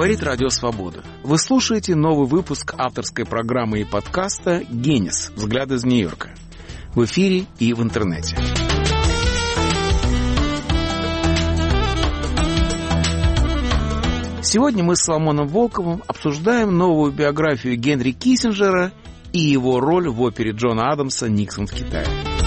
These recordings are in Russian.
Говорит Радио Свобода. Вы слушаете новый выпуск авторской программы и подкаста «Генис. Взгляд из Нью-Йорка». В эфире и в интернете. Сегодня мы с Соломоном Волковым обсуждаем новую биографию Генри Киссинджера и его роль в опере Джона Адамса «Никсон в Китае».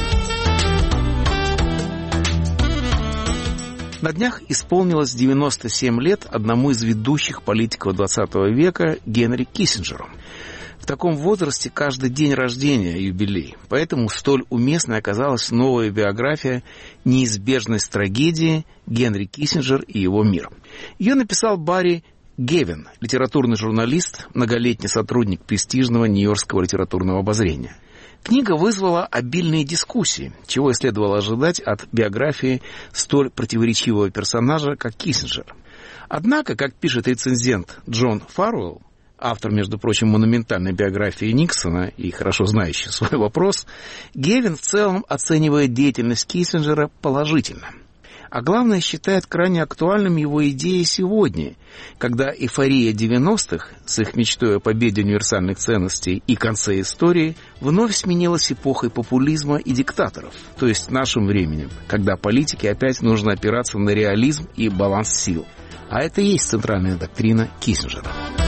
На днях исполнилось 97 лет одному из ведущих политиков XX века Генри Киссинджеру. В таком возрасте каждый день рождения юбилей, поэтому столь уместной оказалась новая биография «Неизбежность трагедии. Генри Киссинджер и его мир». Ее написал Барри Гевин, литературный журналист, многолетний сотрудник престижного Нью-Йоркского литературного обозрения. Книга вызвала обильные дискуссии, чего и следовало ожидать от биографии столь противоречивого персонажа, как Киссинджер. Однако, как пишет рецензент Джон Фарвелл, автор, между прочим, монументальной биографии Никсона и хорошо знающий свой вопрос, Гевин в целом оценивает деятельность Киссинджера положительно. А главное, считает крайне актуальным его идеи сегодня, когда эйфория 90-х с их мечтой о победе универсальных ценностей и конце истории вновь сменилась эпохой популизма и диктаторов, то есть нашим временем, когда политике опять нужно опираться на реализм и баланс сил. А это и есть центральная доктрина Киссинджера.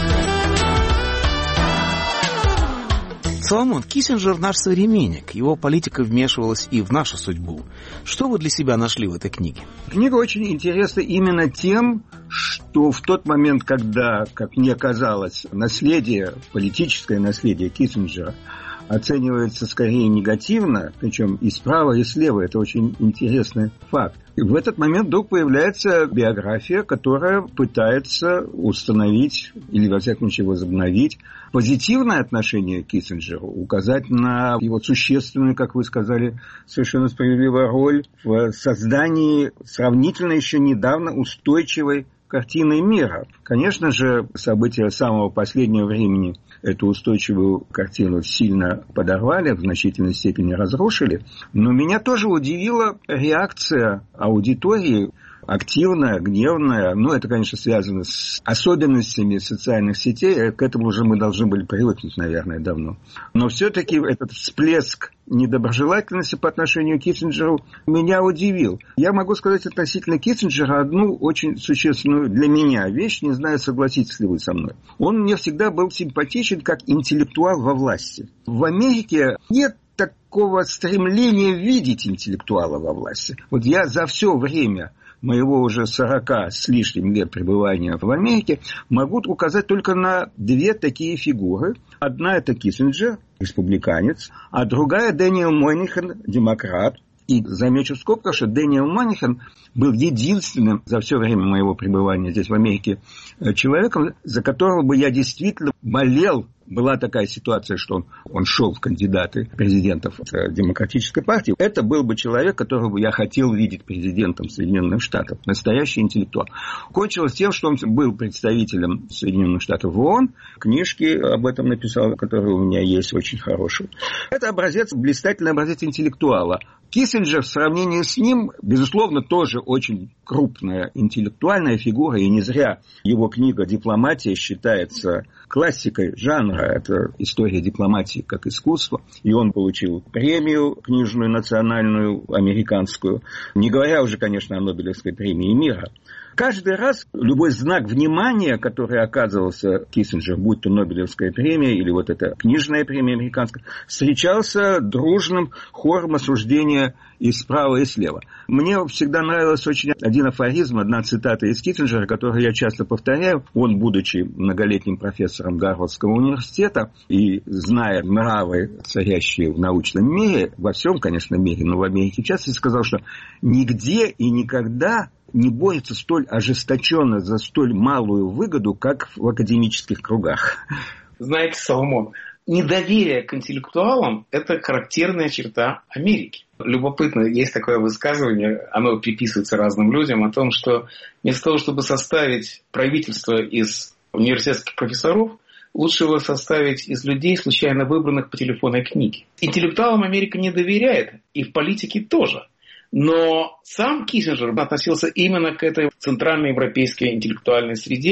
Соломон, Киссинджер наш современник, его политика вмешивалась и в нашу судьбу. Что вы для себя нашли в этой книге? Книга очень интересна именно тем, что в тот момент, когда, как мне казалось, наследие, политическое наследие Киссинджера оценивается скорее негативно, причем и справа, и слева. Это очень интересный факт. И в этот момент вдруг появляется биография, которая пытается установить, или, во всяком случае, возобновить позитивное отношение к Киссинджеру, указать на его существенную, как вы сказали, совершенно справедливую роль в создании сравнительно еще недавно устойчивой картины мира. Конечно же, события самого последнего времени эту устойчивую картину сильно подорвали, в значительной степени разрушили. Но меня тоже удивила реакция аудитории, активная, гневная. Ну, это, конечно, связано с особенностями социальных сетей. К этому уже мы должны были привыкнуть, наверное, давно. Но все-таки этот всплеск недоброжелательности по отношению к Киссинджеру меня удивил. Я могу сказать относительно Киссинджера одну очень существенную для меня вещь, не знаю, согласитесь ли вы со мной. Он мне всегда был симпатичен как интеллектуал во власти. В Америке нет такого стремления видеть интеллектуала во власти. Вот я за все время моего уже 40 с лишним лет пребывания в Америке могу указать только на две такие фигуры. Одна – это Киссинджер, республиканец, а другая – Дэниел Монихан, демократ. И замечу в скобках, что Дэниел Монихан был единственным за все время моего пребывания здесь в Америке человеком, за которого бы я действительно болел. Была такая ситуация, что он шел в кандидаты президентов Демократической партии. Это был бы человек, которого бы я хотел видеть президентом Соединенных Штатов. Настоящий интеллектуал. Кончилось тем, что он был представителем Соединенных Штатов в ООН. Книжки об этом написал, которые у меня есть, очень хорошие. Это образец, блистательный образец интеллектуала. Киссинджер в сравнении с ним, безусловно, тоже очень крупная интеллектуальная фигура. И не зря его книга «Дипломатия» считается классикой жанра. Это история дипломатии как искусство. И он получил премию книжную национальную американскую. Не говоря уже, конечно, о Нобелевской премии мира. Каждый раз любой знак внимания, который оказывался Киссинджер, будь то Нобелевская премия или вот эта книжная премия американская, встречался дружным хором осуждения и справа, и слева. Мне всегда нравился очень один афоризм, одна цитата из Киссинджера, которую я часто повторяю. Он, будучи многолетним профессором Гарвардского университета и зная нравы, царящие в научном мире, во всем, конечно, мире, но в Америке часто сказал, что нигде и никогда не борется столь ожесточенно за столь малую выгоду, как в академических кругах. Знаете, Соломон, недоверие к интеллектуалам – это характерная черта Америки. Любопытно, есть такое высказывание, оно приписывается разным людям, о том, что вместо того, чтобы составить правительство из университетских профессоров, лучше его составить из людей, случайно выбранных по телефонной книге. Интеллектуалам Америка не доверяет, и в политике тоже. Но сам Киссинджер относился именно к этой центральной европейской интеллектуальной среде,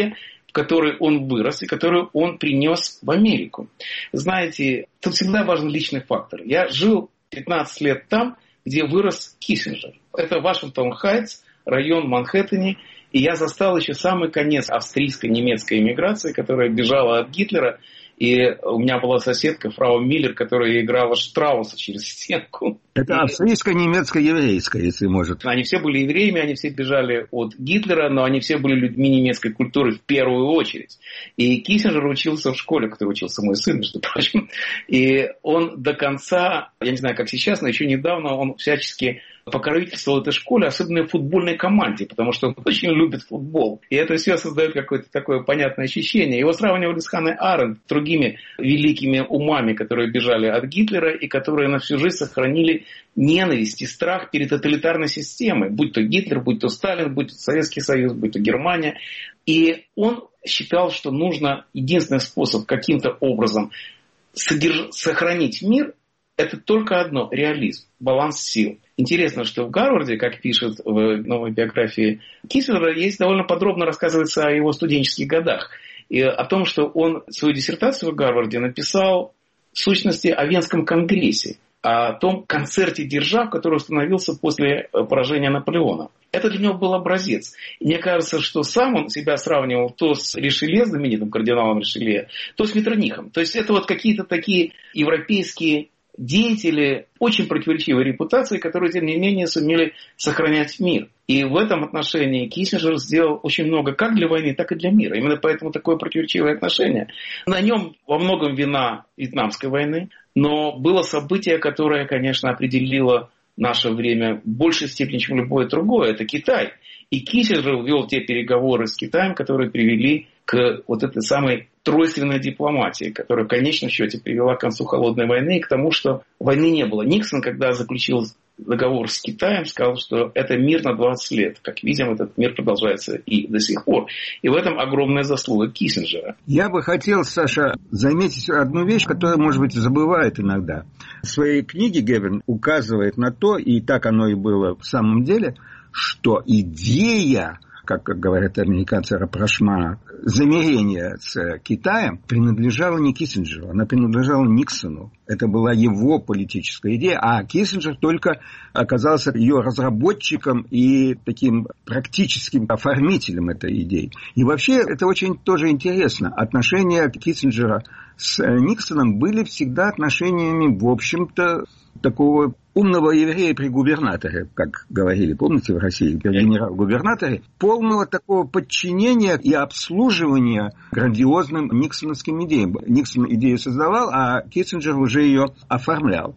в которой он вырос и которую он принес в Америку. Знаете, тут всегда важен личный фактор. Я жил 15 лет там, где вырос Киссинджер. Это Вашингтон-Хайтс, район Манхэттене. И я застал еще самый конец австрийско-немецкой эмиграции, которая бежала от Гитлера. И у меня была соседка, фрау Миллер, которая играла Штрауса через стенку. Это австрийско-немецко-еврейское, если может. Они все были евреями, они все бежали от Гитлера, но они все были людьми немецкой культуры в первую очередь. И Киссинджер учился в школе, в которой учился мой сын, между прочим. И он до конца, я не знаю, как сейчас, но еще недавно он всячески покровительствовал этой школе, особенно футбольной команде, потому что он очень любит футбол. И это все создает какое-то такое понятное ощущение. Его сравнивали с Ханной Аренд, другими великими умами, которые бежали от Гитлера и которые на всю жизнь сохранили ненависть и страх перед тоталитарной системой. Будь то Гитлер, будь то Сталин, будь то Советский Союз, будь то Германия. И он считал, что нужно единственный способ каким-то образом сохранить мир, это только одно – реализм, баланс сил. Интересно, что в Гарварде, как пишет в новой биографии Киссинджера, есть довольно подробно рассказывается о его студенческих годах. И о том, что он свою диссертацию в Гарварде написал в сущности о Венском конгрессе, о том концерте держав, который установился после поражения Наполеона. Это для него был образец. И мне кажется, что сам он себя сравнивал то с Ришелье, знаменитым кардиналом Ришелье, то с Меттернихом. То есть это вот какие-то такие европейские деятели очень противоречивой репутации, которые, тем не менее, сумели сохранять мир. И в этом отношении Киссинджер сделал очень много как для войны, так и для мира. Именно поэтому такое противоречивое отношение. На нем во многом вина Вьетнамской войны, но было событие, которое, конечно, определило наше время в большей степени, чем любое другое. Это Китай. И Киссинджер вел те переговоры с Китаем, которые привели к вот этой самой тройственной дипломатии, которая в конечном счете привела к концу холодной войны и к тому, что войны не было. Никсон, когда заключил договор с Китаем, сказал, что это мир на 20 лет. Как видим, этот мир продолжается и до сих пор. И в этом огромная заслуга Киссинджера. Я бы хотел, Саша, заметить одну вещь, которую, может быть, забывают иногда. В своей книге Гевин указывает на то, и так оно и было в самом деле, что идея, как говорят американцы, рапрошма, замирения с Китаем принадлежала не Киссинджеру, она принадлежала Никсону. Это была его политическая идея, а Киссинджер только оказался ее разработчиком и таким практическим оформителем этой идеи. И вообще это очень тоже интересно. Отношения Киссинджера с Никсоном были всегда отношениями, в общем-то, такого умного еврея при губернаторе, как говорили, помните, в России, при генерал-губернаторе, полного такого подчинения и обслуживания грандиозным никсоновским идеям. Никсон идею создавал, а Киссинджер уже ее оформлял.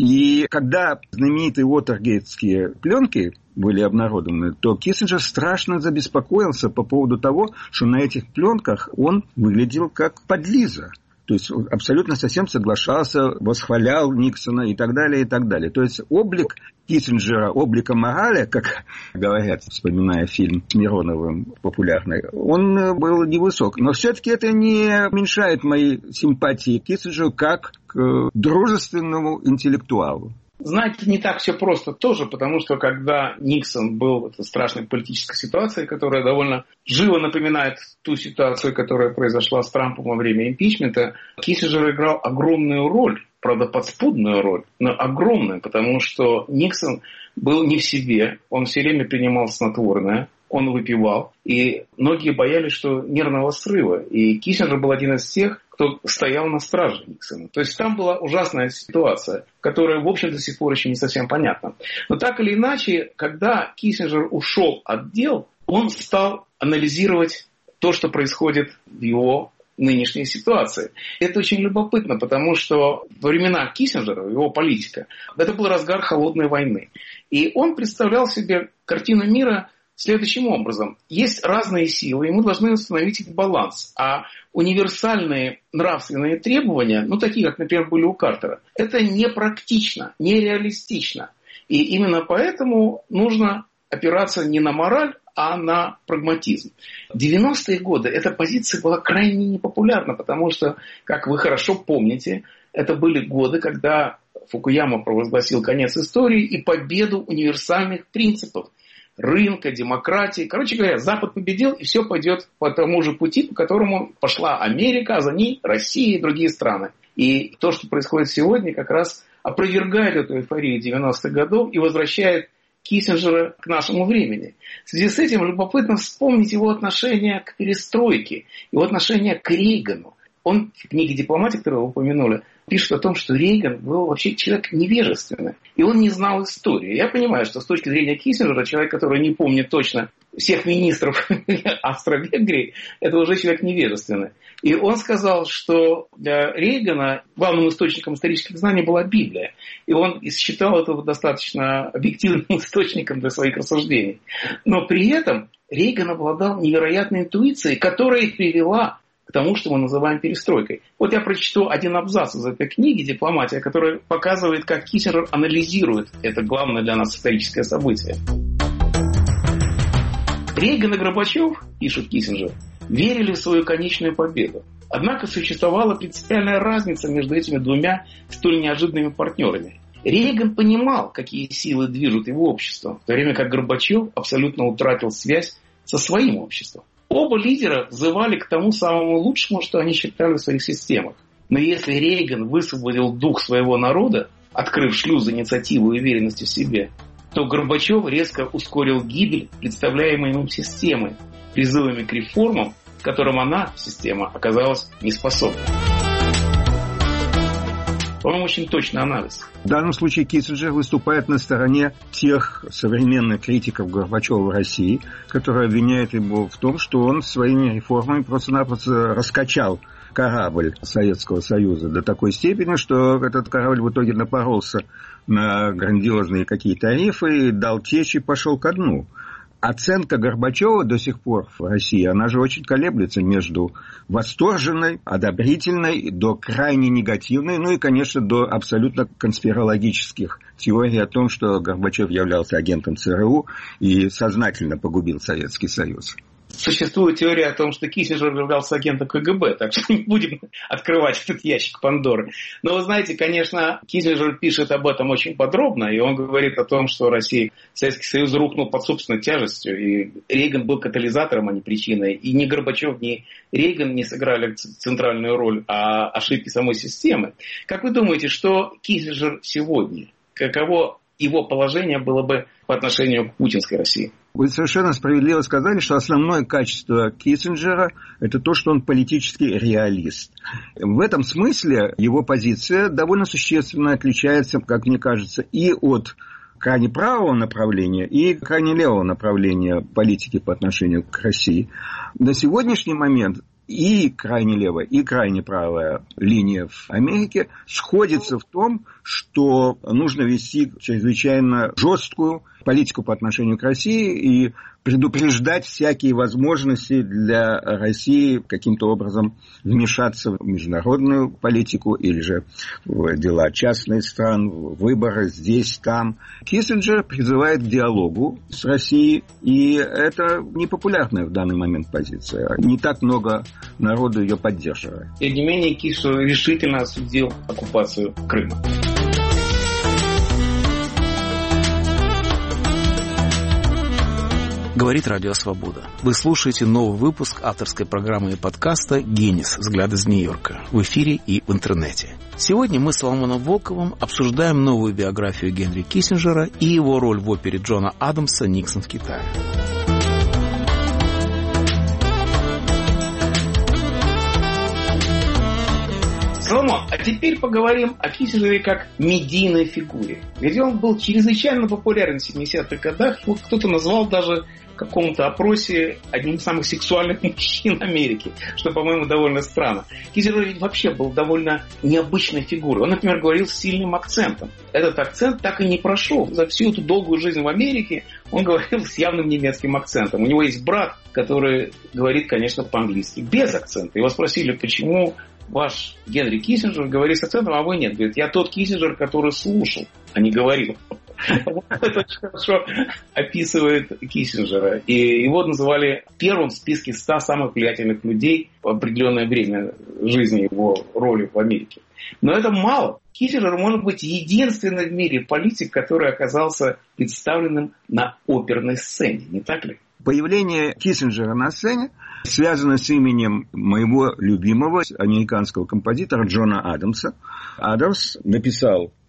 И когда знаменитые уотергейтские пленки были обнародованы, то Киссинджер страшно забеспокоился по поводу того, что на этих пленках он выглядел как подлиза. То есть абсолютно совсем соглашался, восхвалял Никсона и так далее, и так далее. То есть облик Киссинджера, облика морали, как говорят, вспоминая фильм с Мироновым популярный, он был невысок. Но все-таки это не уменьшает моей симпатии к Киссинджеру как к дружественному интеллектуалу. Знаете, не так все просто тоже, потому что когда Никсон был в этой страшной политической ситуации, которая довольно живо напоминает ту ситуацию, которая произошла с Трампом во время импичмента, Киссинджер играл огромную роль, правда подспудную роль, но огромную, потому что Никсон был не в себе, он все время принимал снотворное, он выпивал, и многие боялись, что нервного срыва. И Киссинджер был один из тех, кто стоял на страже Никсона. То есть там была ужасная ситуация, которая, в общем, до сих пор еще не совсем понятна. Но так или иначе, когда Киссинджер ушел от дел, он стал анализировать то, что происходит в его нынешней ситуации. Это очень любопытно, потому что во времена Киссинджера, его политика, это был разгар холодной войны. И он представлял себе картину мира следующим образом. Есть разные силы, и мы должны установить их баланс. А универсальные нравственные требования, такие, как, например, были у Картера, это непрактично, нереалистично. И именно поэтому нужно опираться не на мораль, а на прагматизм. В 90-е годы эта позиция была крайне непопулярна, потому что, как вы хорошо помните, это были годы, когда Фукуяма провозгласил конец истории и победу универсальных принципов. рынка, демократии. Короче говоря, Запад победил, и все пойдет по тому же пути, по которому пошла Америка, а за ней Россия и другие страны. И то, что происходит сегодня, как раз опровергает эту эйфорию 90-х годов и возвращает Киссинджера к нашему времени. В связи с этим любопытно вспомнить его отношение к перестройке, его отношение к Рейгану. Он в книге «Дипломатия», которую вы упомянули, пишет о том, что Рейган был вообще человек невежественный, и он не знал истории. Я понимаю, что с точки зрения Киссинджера, человек, который не помнит точно всех министров Австро-Венгрии, это уже человек невежественный. И он сказал, что для Рейгана главным источником исторических знаний была Библия. И он считал это достаточно объективным источником для своих рассуждений. Но при этом Рейган обладал невероятной интуицией, которая привела к тому, что мы называем перестройкой. Вот я прочту один абзац из этой книги «Дипломатия», который показывает, как Киссинджер анализирует это главное для нас историческое событие. Рейган и Горбачев, пишет Киссинджер, верили в свою конечную победу. Однако существовала принципиальная разница между этими двумя столь неожиданными партнерами. Рейган понимал, какие силы движут его обществом, в то время как Горбачев абсолютно утратил связь со своим обществом. Оба лидера взывали к тому самому лучшему, что они считали в своих системах. Но если Рейган высвободил дух своего народа, открыв шлюз инициативы и уверенности в себе, то Горбачев резко ускорил гибель представляемой им системы призывами к реформам, которым она, система, оказалась неспособна. По-моему, очень точный анализ. В данном случае Киссинджер выступает на стороне тех современных критиков Горбачева в России, которые обвиняют его в том, что он своими реформами просто-напросто раскачал корабль Советского Союза до такой степени, что этот корабль в итоге напоролся на грандиозные какие-то рифы, дал течь и пошел ко дну. Оценка Горбачева до сих пор в России, она же очень колеблется между восторженной, одобрительной, до крайне негативной, ну и, конечно, до абсолютно конспирологических теорий о том, что Горбачев являлся агентом ЦРУ и сознательно погубил Советский Союз. Существует теория о том, что Киссинджер являлся агентом КГБ, так что не будем открывать этот ящик Пандоры. Но вы знаете, конечно, Киссинджер пишет об этом очень подробно, и он говорит о том, что Советский Союз рухнул под собственной тяжестью, и Рейган был катализатором, а не причиной. И ни Горбачев, ни Рейган не сыграли центральную роль, а ошибки самой системы. Как вы думаете, что Киссинджер сегодня? Каково его положение было бы по отношению к путинской России? Вы совершенно справедливо сказали, что основное качество Киссинджера – это то, что он политический реалист. В этом смысле его позиция довольно существенно отличается, как мне кажется, и от крайне правого направления, и крайне левого направления политики по отношению к России. На сегодняшний момент и крайне левая, и крайне правая линия в Америке сходятся в том, что нужно вести чрезвычайно жесткую политику по отношению к России и предупреждать всякие возможности для России каким-то образом вмешаться в международную политику или же в дела частных стран, выборы здесь, там. Киссинджер призывает к диалогу с Россией, и это непопулярная в данный момент позиция. Не так много народу ее поддерживает. Тем не менее, Киссинджер решительно осудил оккупацию Крыма. Говорит Радио Свобода. Вы слушаете новый выпуск авторской программы и подкаста «Генис. Взгляд из Нью-Йорка» в эфире и в интернете. Сегодня мы с Соломоном Волковым обсуждаем новую биографию Генри Киссинджера и его роль в опере Джона Адамса «Никсон в Китае». Соломон, а теперь поговорим о Киссинджере как медийной фигуре. Ведь он был чрезвычайно популярен в 70-х годах. Его кто-то назвал даже в каком-то опросе одним из самых сексуальных мужчин Америки, что, по-моему, довольно странно. Киссинджер ведь вообще был довольно необычной фигурой. Он, например, говорил с сильным акцентом. Этот акцент так и не прошел. За всю эту долгую жизнь в Америке он говорил с явным немецким акцентом. У него есть брат, который говорит, конечно, по-английски, без акцента. Его спросили, почему ваш Генри Киссинджер говорит с акцентом, а вы нет. Говорит, я тот Киссинджер, который слушал, а не говорил. Это очень хорошо описывает Киссинджера. И его называли первым в списке 100 самых влиятельных людей в определенное время жизни его роли в Америке. Но это мало. Киссинджер может быть единственный в мире политик, который оказался представленным на оперной сцене, не так ли? Появление Киссинджера на сцене связано с именем моего любимого американского композитора Джона Адамса. Адамс написал в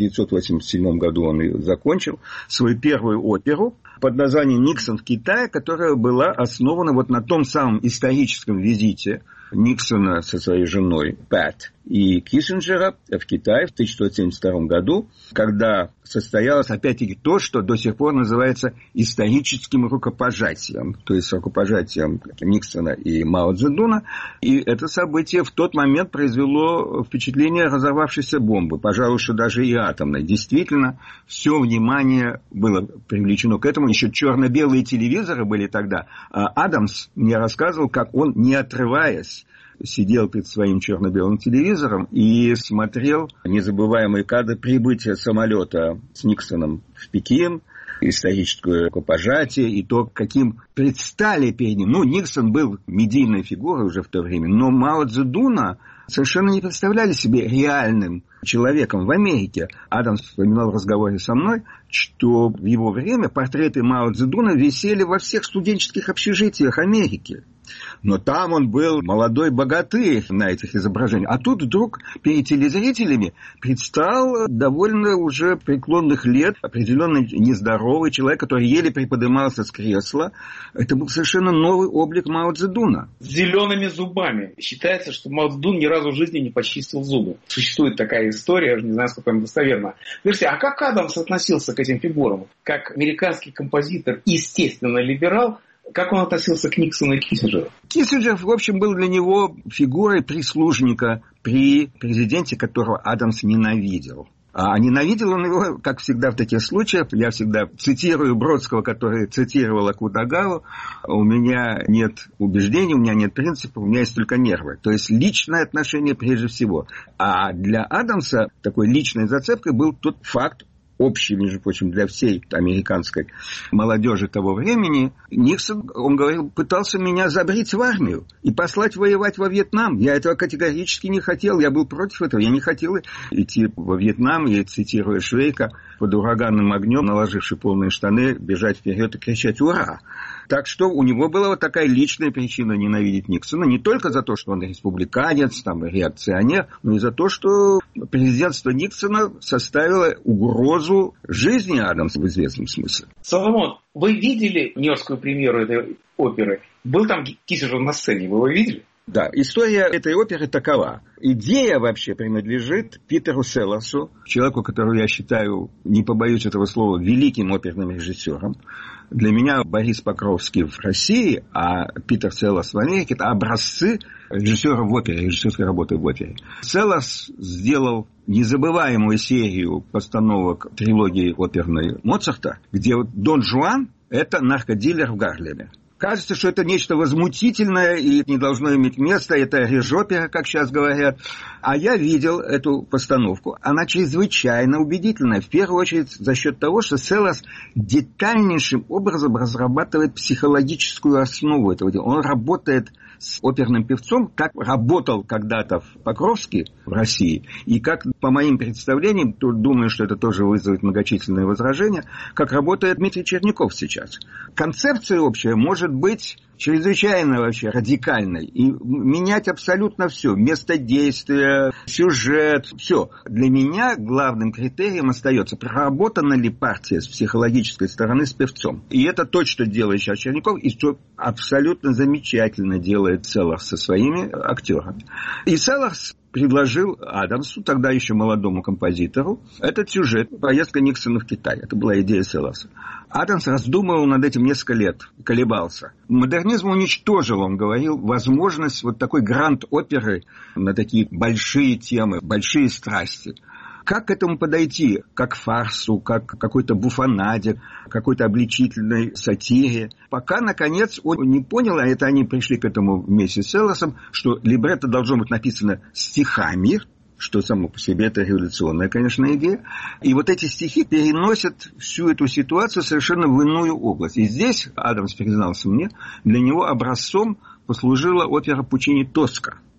1987 году, он ее закончил, свою первую оперу под названием «Никсон в Китае», которая была основана вот на том самом историческом визите Никсона со своей женой Пэт и Киссинджера в Китай в 1972 году, когда состоялось опять-таки то, что до сих пор называется историческим рукопожатием, то есть рукопожатием Никсона и Мао Цзэдуна. И это событие в тот момент произвело впечатление разорвавшейся бомбы, пожалуй, что даже и атомной. Действительно, все внимание было привлечено к этому. Еще черно-белые телевизоры были тогда. А Адамс мне рассказывал, как он, не отрываясь, сидел перед своим черно-белым телевизором и смотрел незабываемые кадры прибытия самолета с Никсоном в Пекин, историческое рукопожатие и то, каким предстали перед ним. Ну, Никсон был медийной фигурой уже в то время, но Мао Цзэдуна совершенно не представляли себе реальным человеком в Америке. Адамс вспоминал в разговоре со мной, что в его время портреты Мао Цзэдуна висели во всех студенческих общежитиях Америки. Но там он был молодой богатырь на этих изображениях. А тут вдруг перед телезрителями предстал довольно уже преклонных лет определенно нездоровый человек, который еле приподнимался с кресла. Это был совершенно новый облик Мао Цзэдуна. С зелеными зубами. Считается, что Мао Цзэдун ни разу в жизни не почистил зубы. Существует такая история, я же не знаю, сколько она достоверна. Скажите, а как Адамс относился к этим фигурам? Как американский композитор, естественно, либерал, как он относился к Никсону и Киссинджеру? Киссинджер, в общем, был для него фигурой прислужника при президенте, которого Адамс ненавидел. А ненавидел он его, как всегда в таких случаях. Я всегда цитирую Бродского, который цитировал Акутагаву. У меня нет убеждений, у меня нет принципов, у меня есть только нервы. То есть личное отношение прежде всего. А для Адамса такой личной зацепкой был тот факт, общий, между прочим, для всей американской молодежи того времени, Никсон, он говорил, пытался меня забрить в армию и послать воевать во Вьетнам. Я этого категорически не хотел, я был против этого. Я не хотел идти во Вьетнам, и, цитируя Швейка, под ураганным огнем, наложивший полные штаны, бежать вперед и кричать «Ура!». Так что у него была вот такая личная причина ненавидеть Никсона. Не только за то, что он республиканец, там, реакционер, но и за то, что президентство Никсона составило угрозу жизни Адамса в известном смысле. Соломон, вы видели нью-йоркскую премьеру этой оперы? Был там Киссинджер на сцене, вы его видели? Да, история этой оперы такова. Идея вообще принадлежит Питеру Селларсу, человеку, которого я считаю, не побоюсь этого слова, великим оперным режиссером. Для меня Борис Покровский в России, а Питер Селларс в Америке – это образцы режиссера в опере, режиссерской работы в опере. Селларс сделал незабываемую серию постановок трилогии оперной Моцарта, где Дон Жуан – это наркодилер в Гарлеме. Кажется, что это нечто возмутительное и не должно иметь места. Это режопера, как сейчас говорят. А я видел эту постановку. Она чрезвычайно убедительная. В первую очередь за счет того, что Селларс детальнейшим образом разрабатывает психологическую основу этого дела. Он работает с оперным певцом, как работал когда-то Покровский в России, и как, по моим представлениям, тут думаю, что это тоже вызовет многочисленные возражения, как работает Дмитрий Черняков сейчас. Концепция общая может быть чрезвычайно вообще радикальной и менять абсолютно все. Место действия, сюжет, все. Для меня главным критерием остается, проработана ли партия с психологической стороны с певцом. И это то, что делает сейчас Черняков, и что абсолютно замечательно делает Селларс со своими актерами. И Селларс предложил Адамсу, тогда еще молодому композитору, этот сюжет «Поездка Никсона в Китай». Это была идея Селларса. Адамс раздумывал над этим несколько лет, колебался. Модернизм уничтожил, он говорил, возможность вот такой гранд-оперы на такие большие темы, большие страсти. Как к этому подойти? Как к фарсу, как к какой-то буфонаде, какой-то обличительной сатире. Пока, наконец, он не понял, а это они пришли к этому вместе с Селларсом, что либретто должно быть написано стихами, что само по себе это революционная, конечно, идея. И вот эти стихи переносят всю эту ситуацию совершенно в иную область. И здесь, Адамс признался мне, для него образцом послужила опера Пучини «Тоска».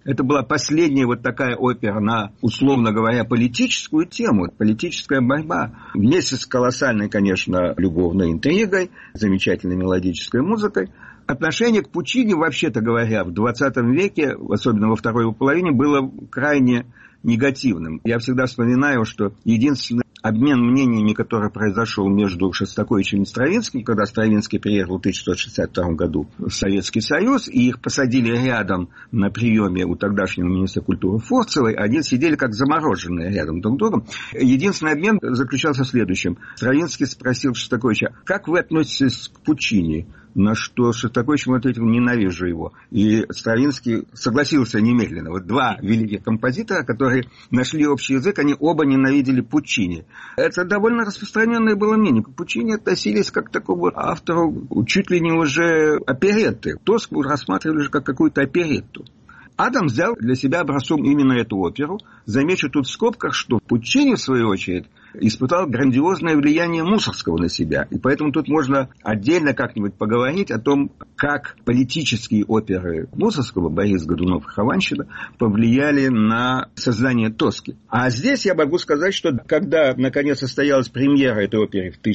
Это была последняя вот такая опера на, условно говоря, политическую тему, политическая борьба. Вместе с колоссальной, конечно, любовной интригой, замечательной мелодической музыкой. Отношение к Пуччини, вообще-то говоря, в 20 веке, особенно во второй его половине, было крайне негативным. Я всегда вспоминаю, что единственный обмен мнениями, который произошел между Шостаковичем и Стравинским, когда Стравинский приехал в 1962 году в Советский Союз, и их посадили рядом на приеме у тогдашнего министра культуры Фурцевой, они сидели как замороженные рядом друг с другом. Единственный обмен заключался в следующем. Стравинский спросил Шостаковича: как вы относитесь к Пуччини? На что Шостакович ему ответил: ненавижу его. И Стравинский согласился немедленно. Вот два великих композитора, которые нашли общий язык, они оба ненавидели Пуччини. Это довольно распространенное было мнение. К Пуччини относились как к такому автору чуть ли не уже оперетты. Тоску рассматривали уже как какую-то оперетту. Адамс взял для себя образцом именно эту оперу. Замечу тут в скобках, что Пуччини, в свою очередь, испытал грандиозное влияние Мусоргского на себя. И поэтому тут можно отдельно как-нибудь поговорить о том, как политические оперы Мусоргского, Борис Годунов и Хованщина, повлияли на создание Тоски. А здесь я могу сказать, что когда, наконец, состоялась премьера этой оперы в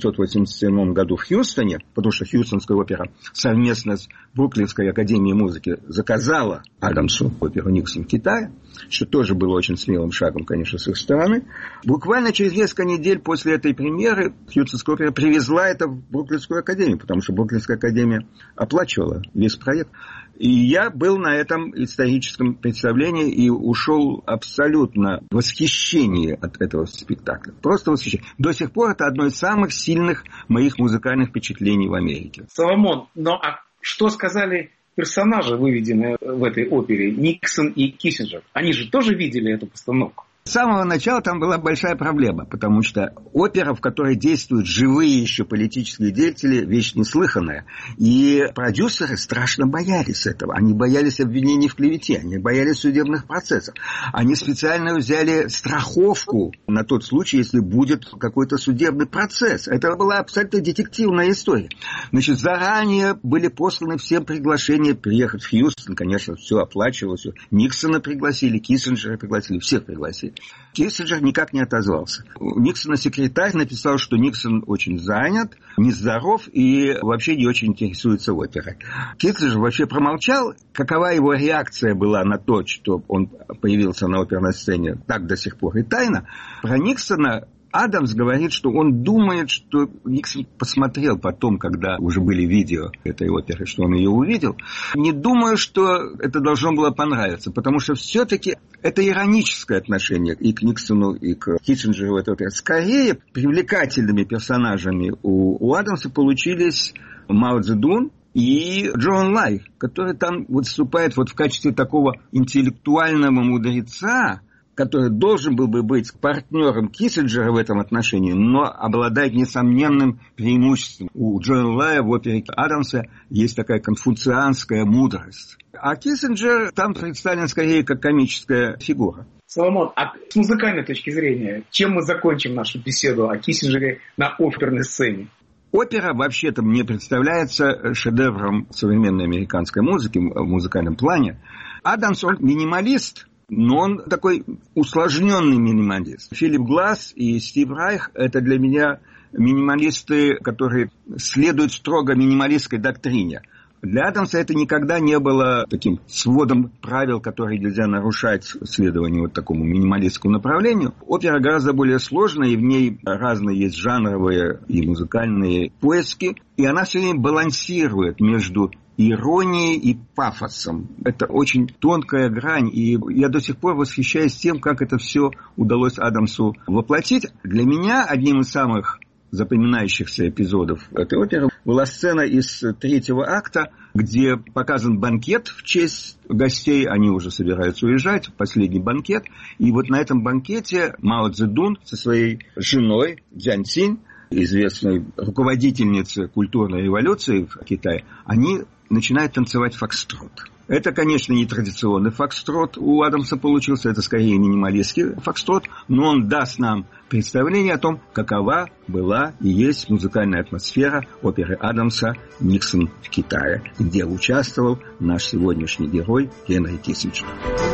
1987 году в Хьюстоне, потому что Хьюстонская опера совместно с Бруклинской академией музыки заказала Адамсу оперу «Никсон» в Китае, что тоже было очень смелым шагом, конечно, с их стороны. Буквально через несколько недель после этой премьеры Хьюстонская опера привезла это в Бруклинскую академию, потому что Бруклинская академия оплачивала весь проект. И я был на этом историческом представлении и ушел абсолютно в восхищении от этого спектакля. Просто восхищение. До сих пор это одно из самых сильных моих музыкальных впечатлений в Америке. Соломон, но что сказали персонажи, выведенные в этой опере, Никсон и Киссинджер? Они же тоже видели эту постановку? С самого начала там была большая проблема, потому что опера, в которой действуют живые еще политические деятели, вещь неслыханная. И продюсеры страшно боялись этого. Они боялись обвинений в клевете, они боялись судебных процессов. Они специально взяли страховку на тот случай, если будет какой-то судебный процесс. Это была абсолютно детективная история. Значит, заранее были посланы всем приглашения приехать в Хьюстон. Конечно, все оплачивалось. Никсона пригласили, Киссинджера пригласили, всех пригласили. Киссинджер никак не отозвался. У Никсона секретарь написал, что Никсон очень занят, нездоров и вообще не очень интересуется оперой. Киссинджер вообще промолчал. Какова его реакция была на то, что он появился на оперной сцене, так до сих пор и тайна. Про Никсона Адамс говорит, что он думает, что Никсон посмотрел потом, когда уже были видео этой оперы, что он ее увидел. Не думаю, что это должно было понравиться, потому что все-таки это ироническое отношение и к Никсону, и к Киссинджеру в этой опере. Скорее, привлекательными персонажами у Адамса получились Мао Цзэдун и Джоан Лай, который там выступает в качестве такого интеллектуального мудреца, который должен был бы быть партнером Киссинджера в этом отношении, но обладает несомненным преимуществом. У Джоан Лая в опере Адамса есть такая конфуцианская мудрость. А Киссинджер там представлен скорее как комическая фигура. Соломон, а с музыкальной точки зрения, чем мы закончим нашу беседу о Киссинджере на оперной сцене? Опера, вообще-то, мне представляется шедевром современной американской музыки в музыкальном плане. Адамс, он минималист, но он такой усложненный минималист. Филипп Гласс и Стив Райх – это для меня минималисты, которые следуют строго минималистской доктрине. Для Адамса это никогда не было таким сводом правил, которые нельзя нарушать следованию такому минималистскому направлению. Опера гораздо более сложная, и в ней разные есть жанровые и музыкальные поиски. И она все время балансирует между иронией и пафосом. Это очень тонкая грань, и я до сих пор восхищаюсь тем, как это все удалось Адамсу воплотить. Для меня одним из самых запоминающихся эпизодов этой оперы была сцена из третьего акта, где показан банкет в честь гостей, они уже собираются уезжать, последний банкет, и вот на этом банкете Мао Цзэдун со своей женой Цзянь Цинь, известной руководительницей культурной революции в Китае, они начинают танцевать фокстрот. Это, конечно, не традиционный фокстрот у Адамса получился, это скорее минималистский фокстрот, но он даст нам представление о том, какова была и есть музыкальная атмосфера оперы Адамса «Никсон в Китае», где участвовал наш сегодняшний герой Генри Киссинджер.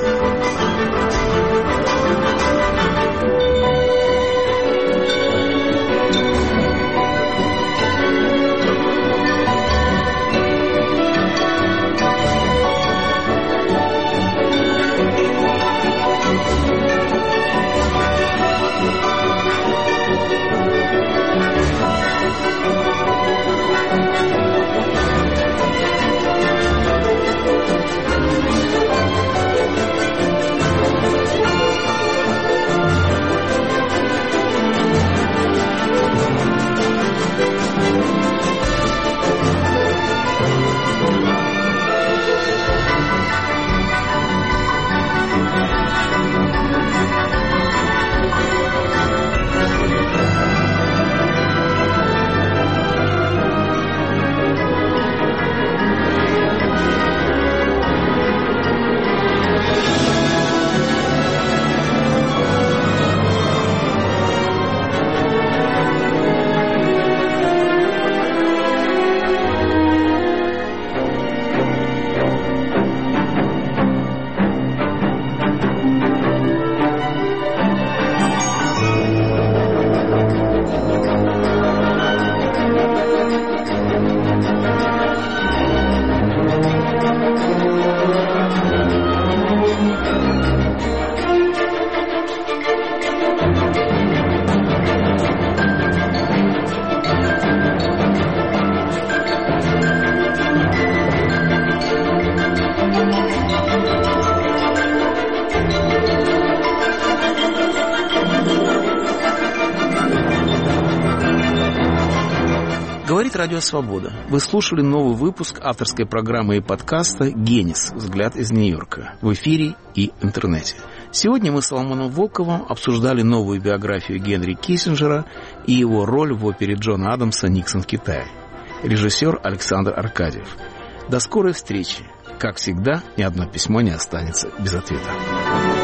Говорит Радио Свобода. Вы слушали новый выпуск авторской программы и подкаста «Генис. Взгляд из Нью-Йорка» в эфире и интернете. Сегодня мы с Соломоном Волковым обсуждали новую биографию Генри Киссинджера и его роль в опере Джона Адамса «Никсон в Китае». Режиссер Александр Аркадьев. До скорой встречи. Как всегда, ни одно письмо не останется без ответа.